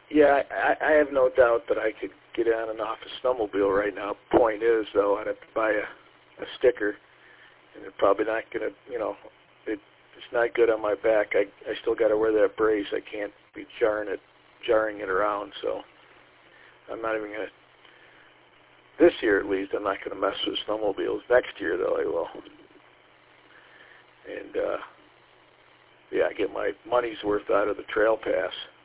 Yeah, I have no doubt that I could get on and off a snowmobile right now. Point is, though, I'd have to buy a sticker, and it's probably not going to, it's not good on my back. I still got to wear that brace. I can't be jarring it around, so I'm not even going to, this year at least, I'm not going to mess with snowmobiles. Next year, though, I will. And, I get my money's worth out of the trail pass.